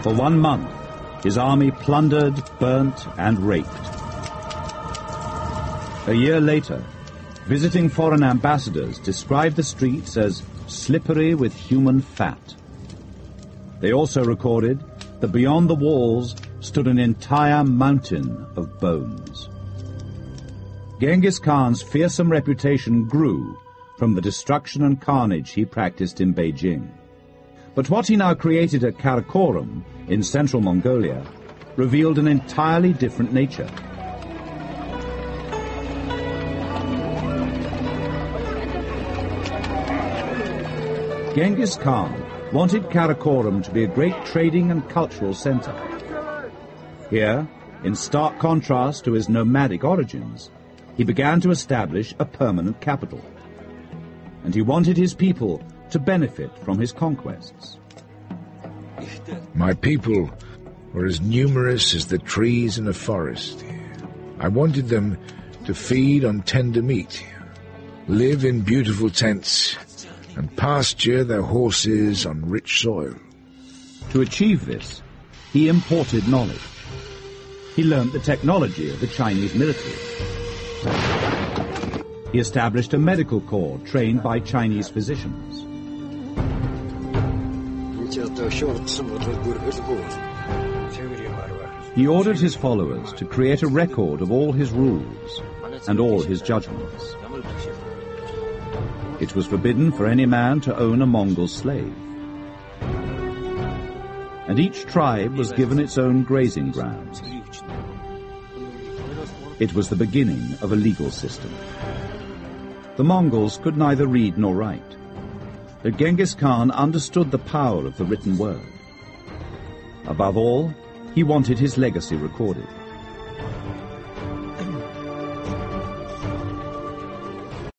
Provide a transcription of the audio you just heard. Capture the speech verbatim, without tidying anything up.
For one month, his army plundered, burnt, and raped. A year later, visiting foreign ambassadors described the streets as slippery with human fat. They also recorded that beyond the walls stood an entire mountain of bones. Genghis Khan's fearsome reputation grew from the destruction and carnage he practiced in Beijing. But what he now created at Karakorum, in central Mongolia, revealed an entirely different nature. Genghis Khan wanted Karakorum to be a great trading and cultural center. Here, in stark contrast to his nomadic origins, he began to establish a permanent capital. And he wanted his people to benefit from his conquests. My people were as numerous as the trees in a forest. I wanted them to feed on tender meat, live in beautiful tents, and pasture their horses on rich soil. To achieve this, he imported knowledge. He learned the technology of the Chinese military. He established a medical corps trained by Chinese physicians. He ordered his followers to create a record of all his rules and all his judgments. It was forbidden for any man to own a Mongol slave. And each tribe was given its own grazing grounds. It was the beginning of a legal system. The Mongols could neither read nor write, but Genghis Khan understood the power of the written word. Above all, he wanted his legacy recorded.